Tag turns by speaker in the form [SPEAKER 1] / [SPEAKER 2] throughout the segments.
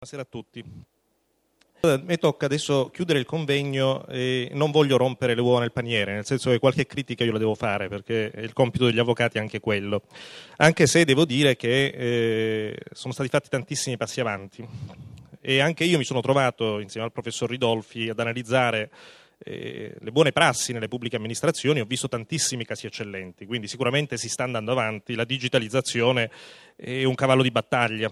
[SPEAKER 1] Buonasera a tutti. Mi tocca adesso chiudere il convegno e non voglio rompere le uova nel paniere, nel senso che qualche critica io la devo fare perché il compito degli avvocati è anche quello, anche se devo dire che sono stati fatti tantissimi passi avanti e anche io mi sono trovato insieme al professor Ridolfi ad analizzare le buone prassi nelle pubbliche amministrazioni. Ho visto tantissimi casi eccellenti, quindi sicuramente si sta andando avanti, la digitalizzazione è un cavallo di battaglia.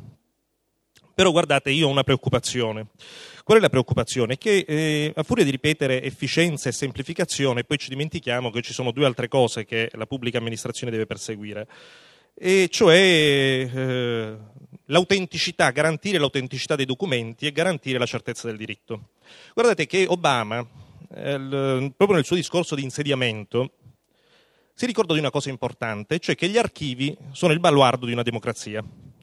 [SPEAKER 1] Però guardate, io ho una preoccupazione. Qual è la preoccupazione? Che a furia di ripetere efficienza e semplificazione, poi ci dimentichiamo che ci sono due altre cose che la pubblica amministrazione deve perseguire, e cioè l'autenticità, garantire l'autenticità dei documenti e garantire la certezza del diritto. Guardate che Obama, proprio nel suo discorso di insediamento, si ricordò di una cosa importante, cioè che gli archivi sono il baluardo di una democrazia.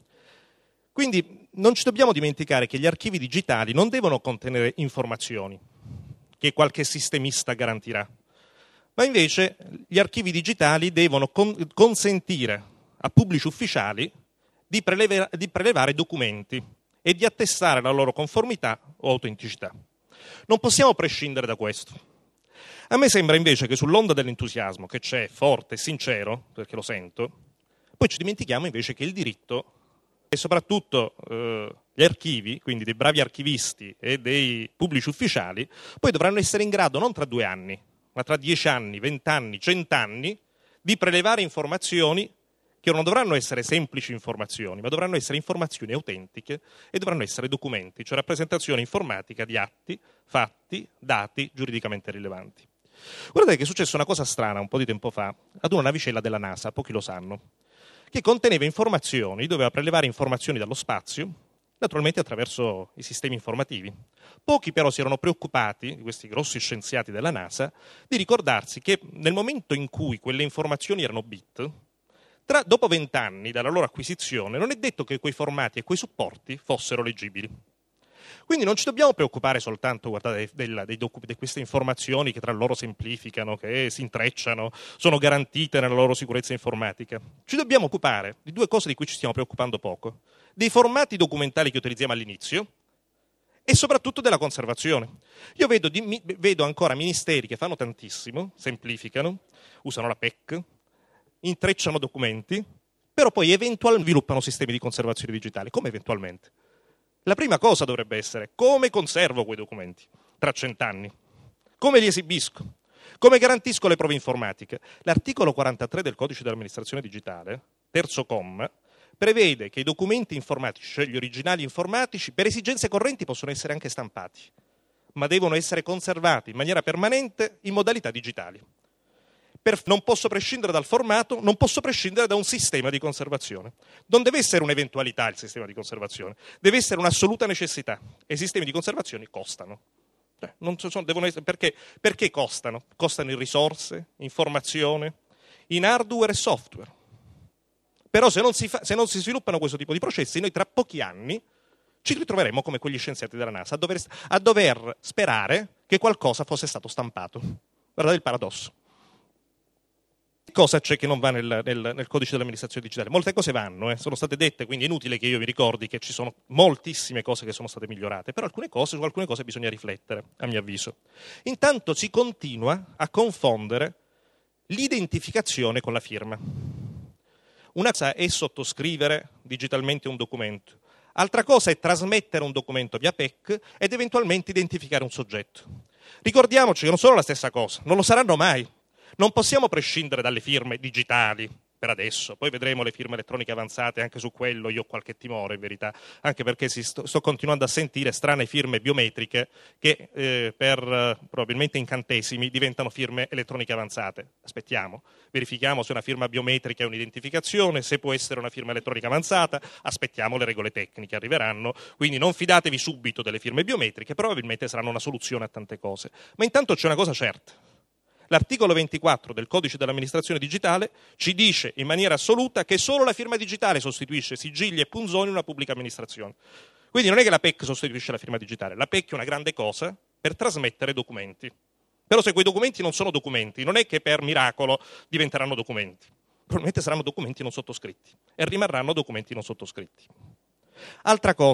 [SPEAKER 1] Quindi non ci dobbiamo dimenticare che gli archivi digitali non devono contenere informazioni che qualche sistemista garantirà, ma invece gli archivi digitali devono consentire a pubblici ufficiali di prelevare documenti e di attestare la loro conformità o autenticità. Non possiamo prescindere da questo. A me sembra invece che sull'onda dell'entusiasmo che c'è, forte e sincero, perché lo sento, poi ci dimentichiamo invece che il diritto e soprattutto gli archivi, quindi dei bravi archivisti e dei pubblici ufficiali, poi dovranno essere in grado, non tra 2 anni, ma tra 10 anni, 20 anni, 100 anni, di prelevare informazioni che non dovranno essere semplici informazioni, ma dovranno essere informazioni autentiche e dovranno essere documenti, cioè rappresentazione informatica di atti, fatti, dati giuridicamente rilevanti. Guardate che è successa una cosa strana un po' di tempo fa ad una navicella della NASA, pochi lo sanno, che conteneva informazioni, doveva prelevare informazioni dallo spazio, naturalmente attraverso i sistemi informativi. Pochi però si erano preoccupati, questi grossi scienziati della NASA, di ricordarsi che nel momento in cui quelle informazioni erano bit, dopo 20 anni dalla loro acquisizione, non è detto che quei formati e quei supporti fossero leggibili. Quindi non ci dobbiamo preoccupare soltanto, guardate, di queste informazioni che tra loro semplificano, che si intrecciano, sono garantite nella loro sicurezza informatica. Ci dobbiamo occupare di due cose di cui ci stiamo preoccupando poco: dei formati documentali che utilizziamo all'inizio e soprattutto della conservazione. Io vedo ancora ministeri che fanno tantissimo, semplificano, usano la PEC, intrecciano documenti, però poi eventualmente sviluppano sistemi di conservazione digitale. Come eventualmente? La prima cosa dovrebbe essere: come conservo quei documenti tra 100 anni? Come li esibisco? Come garantisco le prove informatiche? L'articolo 43 del Codice dell'amministrazione digitale, terzo comma, prevede che i documenti informatici, cioè gli originali informatici, per esigenze correnti possono essere anche stampati, ma devono essere conservati in maniera permanente in modalità digitali. Non posso prescindere dal formato, non posso prescindere da un sistema di conservazione. Non deve essere un'eventualità il sistema di conservazione, deve essere un'assoluta necessità. E i sistemi di conservazione costano. Perché costano? Costano in risorse, informazione, in hardware e software. Però se non si sviluppano questo tipo di processi, noi tra pochi anni ci ritroveremo come quegli scienziati della NASA a dover sperare che qualcosa fosse stato stampato. Guardate il paradosso. Cosa c'è che non va nel codice dell'amministrazione digitale? Molte cose vanno, sono state dette, quindi è inutile che io vi ricordi che ci sono moltissime cose che sono state migliorate, però su alcune cose bisogna riflettere, a mio avviso. Intanto si continua a confondere l'identificazione con la firma. Una cosa è sottoscrivere digitalmente un documento, altra cosa è trasmettere un documento via PEC ed eventualmente identificare un soggetto. Ricordiamoci che non sono la stessa cosa, non lo saranno mai. Non possiamo prescindere dalle firme digitali per adesso, poi vedremo le firme elettroniche avanzate, anche su quello io ho qualche timore in verità, anche perché sto continuando a sentire strane firme biometriche che per probabilmente incantesimi diventano firme elettroniche avanzate. Aspettiamo, verifichiamo se una firma biometrica è un'identificazione, se può essere una firma elettronica avanzata, aspettiamo, le regole tecniche arriveranno, quindi non fidatevi subito delle firme biometriche, probabilmente saranno una soluzione a tante cose. Ma intanto c'è una cosa certa. L'articolo 24 del Codice dell'amministrazione digitale ci dice in maniera assoluta che solo la firma digitale sostituisce sigilli e punzoni in una pubblica amministrazione. Quindi non è che la PEC sostituisce la firma digitale, la PEC è una grande cosa per trasmettere documenti. Però se quei documenti non sono documenti, non è che per miracolo diventeranno documenti. Probabilmente saranno documenti non sottoscritti e rimarranno documenti non sottoscritti. Altra cosa,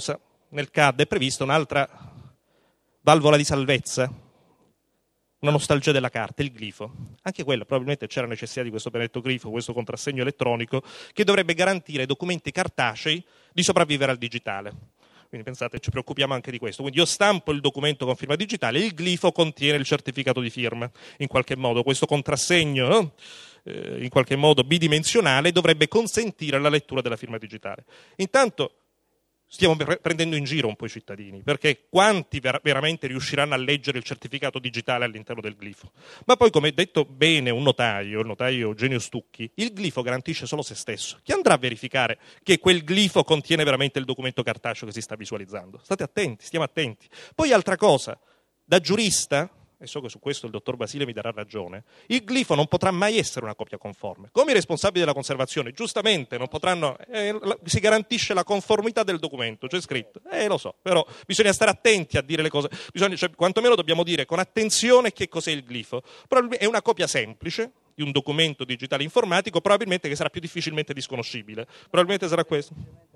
[SPEAKER 1] nel CAD è prevista un'altra valvola di salvezza, una nostalgia della carta, il glifo. Anche quello, probabilmente c'era necessità di questo benedetto glifo, questo contrassegno elettronico, che dovrebbe garantire ai documenti cartacei di sopravvivere al digitale. Quindi pensate, ci preoccupiamo anche di questo. Quindi io stampo il documento con firma digitale, il glifo contiene il certificato di firma. In qualche modo questo contrassegno, no? In qualche modo bidimensionale, dovrebbe consentire la lettura della firma digitale. Intanto stiamo prendendo in giro un po' i cittadini, perché quanti veramente riusciranno a leggere il certificato digitale all'interno del glifo? Ma poi, come ha detto bene un notaio, il notaio Eugenio Stucchi, il glifo garantisce solo se stesso. Chi andrà a verificare che quel glifo contiene veramente il documento cartaceo che si sta visualizzando? State attenti, stiamo attenti. Poi altra cosa, da giurista, e so che su questo il dottor Basile mi darà ragione, il glifo non potrà mai essere una copia conforme. Come i responsabili della conservazione, giustamente, non potranno, si garantisce la conformità del documento, c'è scritto, lo so, però bisogna stare attenti a dire le cose, cioè, quantomeno dobbiamo dire con attenzione che cos'è il glifo. È una copia semplice di un documento digitale informatico, probabilmente che sarà più difficilmente disconoscibile, probabilmente sarà questo.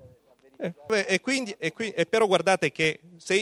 [SPEAKER 1] Però guardate che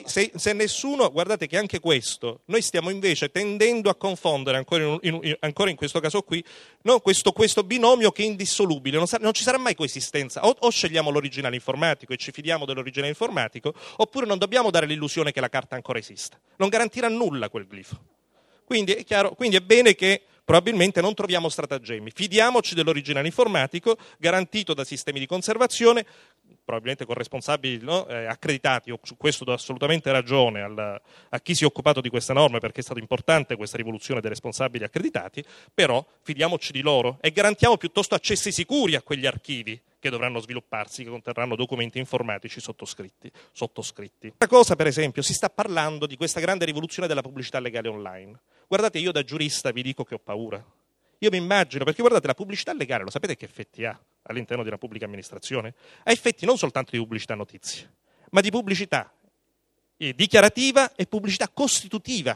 [SPEAKER 1] se nessuno, guardate che anche questo, noi stiamo invece tendendo a confondere ancora in questo caso qui, no, questo binomio che è indissolubile, non ci sarà mai coesistenza, o scegliamo l'originale informatico e ci fidiamo dell'originale informatico, oppure non dobbiamo dare l'illusione che la carta ancora esista, non garantirà nulla quel glifo. Quindi è chiaro, quindi è bene che probabilmente non troviamo stratagemmi, fidiamoci dell'originale informatico garantito da sistemi di conservazione, probabilmente con responsabili, no, accreditati. Io su questo do assolutamente ragione a chi si è occupato di queste norme, perché è stata importante questa rivoluzione dei responsabili accreditati, però fidiamoci di loro e garantiamo piuttosto accessi sicuri a quegli archivi che dovranno svilupparsi, che conterranno documenti informatici sottoscritti. Una cosa, per esempio, si sta parlando di questa grande rivoluzione della pubblicità legale online. Guardate, io da giurista vi dico che ho paura. Io mi immagino, perché guardate, la pubblicità legale, lo sapete che effetti ha all'interno di una pubblica amministrazione? Ha effetti non soltanto di pubblicità notizie, ma di pubblicità dichiarativa e pubblicità costitutiva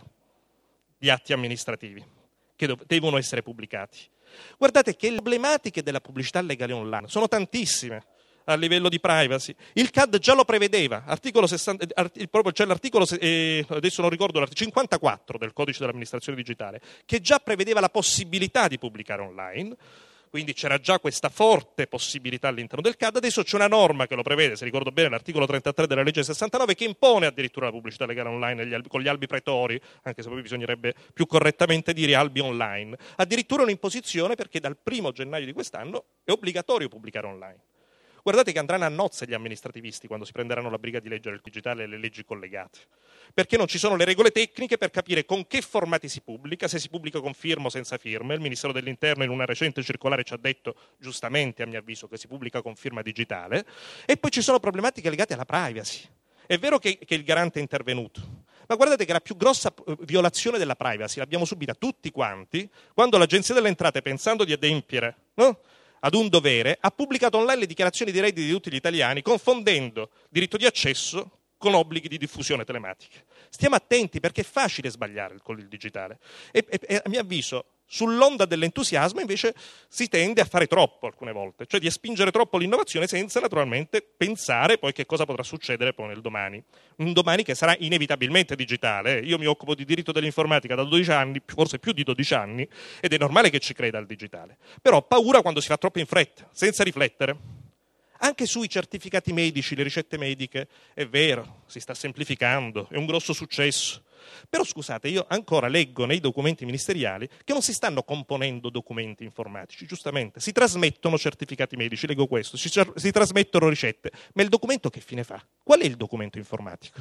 [SPEAKER 1] di atti amministrativi che devono essere pubblicati. Guardate che le problematiche della pubblicità legale online sono tantissime a livello di privacy. Il CAD già lo prevedeva, articolo 60, c'è l'articolo, adesso non ricordo, l'articolo 54 del codice dell'amministrazione digitale, che già prevedeva la possibilità di pubblicare online, quindi c'era già questa forte possibilità all'interno del CAD, adesso c'è una norma che lo prevede, se ricordo bene l'articolo 33 della legge 69, che impone addirittura la pubblicità legale online con gli albi pretori, anche se poi bisognerebbe più correttamente dire albi online, addirittura un'imposizione perché dal 1° gennaio di quest'anno è obbligatorio pubblicare online. Guardate che andranno a nozze gli amministrativisti quando si prenderanno la briga di leggere il digitale e le leggi collegate, perché non ci sono le regole tecniche per capire con che formati si pubblica, se si pubblica con firma o senza firma. Il Ministero dell'Interno in una recente circolare ci ha detto, giustamente a mio avviso, che si pubblica con firma digitale, e poi ci sono problematiche legate alla privacy. È vero che il garante è intervenuto, ma guardate che la più grossa violazione della privacy l'abbiamo subita tutti quanti quando l'Agenzia delle Entrate, pensando di adempiere, no, ad un dovere, ha pubblicato online le dichiarazioni di redditi di tutti gli italiani, confondendo diritto di accesso con obblighi di diffusione telematica. Stiamo attenti, perché è facile sbagliare con il digitale. E a mio avviso, sull'onda dell'entusiasmo invece si tende a fare troppo alcune volte, cioè di spingere troppo l'innovazione senza naturalmente pensare poi che cosa potrà succedere poi nel domani. Un domani che sarà inevitabilmente digitale. Io mi occupo di diritto dell'informatica da 12 anni, forse più di 12 anni, ed è normale che ci creda al digitale. Però ho paura quando si fa troppo in fretta, senza riflettere. Anche sui certificati medici, le ricette mediche, è vero, si sta semplificando, è un grosso successo. Però scusate, io ancora leggo nei documenti ministeriali che non si stanno componendo documenti informatici, giustamente, si trasmettono certificati medici, leggo questo, si trasmettono ricette, ma il documento che fine fa? Qual è il documento informatico?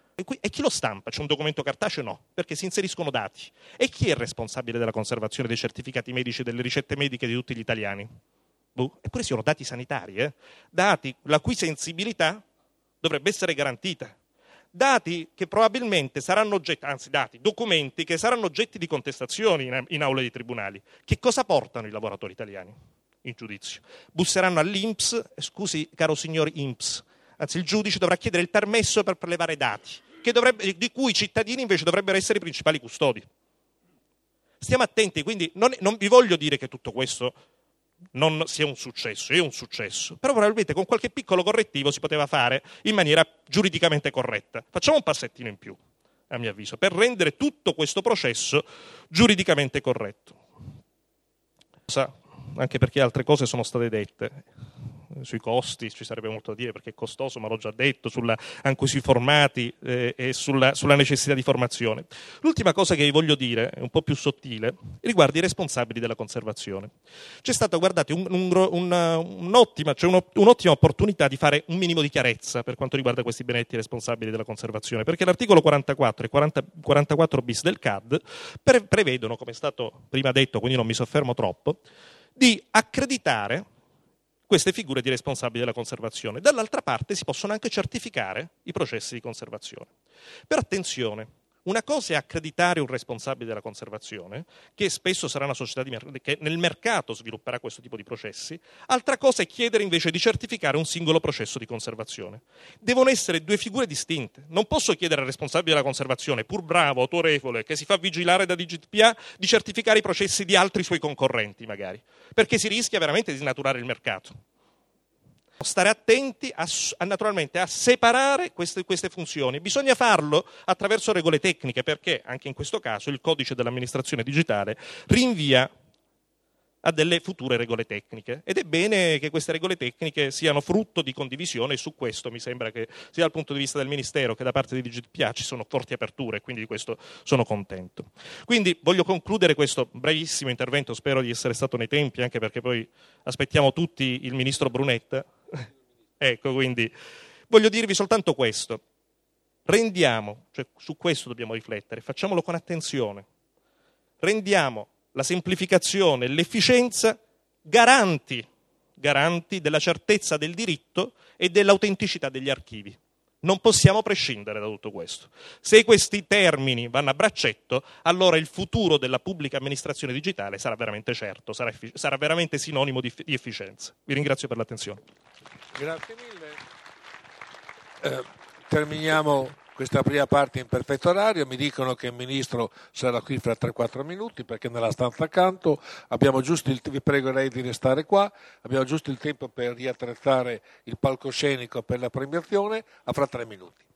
[SPEAKER 1] E chi lo stampa? C'è un documento cartaceo? No, perché si inseriscono dati. E chi è il responsabile della conservazione dei certificati medici e delle ricette mediche di tutti gli italiani? Eppure sono dati sanitari, dati la cui sensibilità dovrebbe essere garantita. Dati che probabilmente saranno documenti che saranno oggetti di contestazioni in aule di tribunali. Che cosa portano i lavoratori italiani in giudizio? Busseranno all'INPS, scusi caro signor INPS, anzi il giudice dovrà chiedere il permesso per prelevare dati, di cui i cittadini invece dovrebbero essere i principali custodi. Stiamo attenti, quindi non vi voglio dire che tutto questo non sia un successo, è un successo, però probabilmente con qualche piccolo correttivo si poteva fare in maniera giuridicamente corretta. Facciamo un passettino in più, a mio avviso, per rendere tutto questo processo giuridicamente corretto. Anche perché altre cose sono state dette. Sui costi ci sarebbe molto da dire perché è costoso, ma l'ho già detto, anche sui formati e sulla necessità di formazione. L'ultima cosa che vi voglio dire, è un po' più sottile, riguarda i responsabili della conservazione. C'è stata, guardate, un'ottima opportunità di fare un minimo di chiarezza per quanto riguarda questi benedetti responsabili della conservazione, perché l'articolo 44 e 44 bis del CAD prevedono, come è stato prima detto, quindi non mi soffermo troppo, di accreditare queste figure di responsabili della conservazione. Dall'altra parte si possono anche certificare i processi di conservazione. Però attenzione, una cosa è accreditare un responsabile della conservazione, che spesso sarà una società che nel mercato svilupperà questo tipo di processi, altra cosa è chiedere invece di certificare un singolo processo di conservazione. Devono essere due figure distinte. Non posso chiedere al responsabile della conservazione, pur bravo, autorevole, che si fa vigilare da DGPA, di certificare i processi di altri suoi concorrenti magari, perché si rischia veramente di snaturare il mercato. Stare attenti naturalmente a separare queste funzioni. Bisogna farlo attraverso regole tecniche, perché anche in questo caso il codice dell'amministrazione digitale rinvia a delle future regole tecniche, ed è bene che queste regole tecniche siano frutto di condivisione, e su questo mi sembra che sia dal punto di vista del Ministero che da parte di DGPA ci sono forti aperture, e quindi di questo sono contento. Quindi voglio concludere questo brevissimo intervento, spero di essere stato nei tempi, anche perché poi aspettiamo tutti il Ministro Brunetta. Ecco, quindi voglio dirvi soltanto questo: cioè su questo dobbiamo riflettere, facciamolo con attenzione, rendiamo la semplificazione e l'efficienza garanti della certezza del diritto e dell'autenticità degli archivi. Non possiamo prescindere da tutto questo. Se questi termini vanno a braccetto, allora il futuro della pubblica amministrazione digitale sarà veramente certo, sarà veramente sinonimo di efficienza. Vi ringrazio per l'attenzione.
[SPEAKER 2] Grazie mille. Terminiamo questa prima parte in perfetto orario. Mi dicono che il Ministro sarà qui fra 3-4 minuti perché nella stanza accanto abbiamo giusto vi pregherei di restare qua, abbiamo giusto il tempo per riattrezzare il palcoscenico per la premiazione. A fra 3 minuti.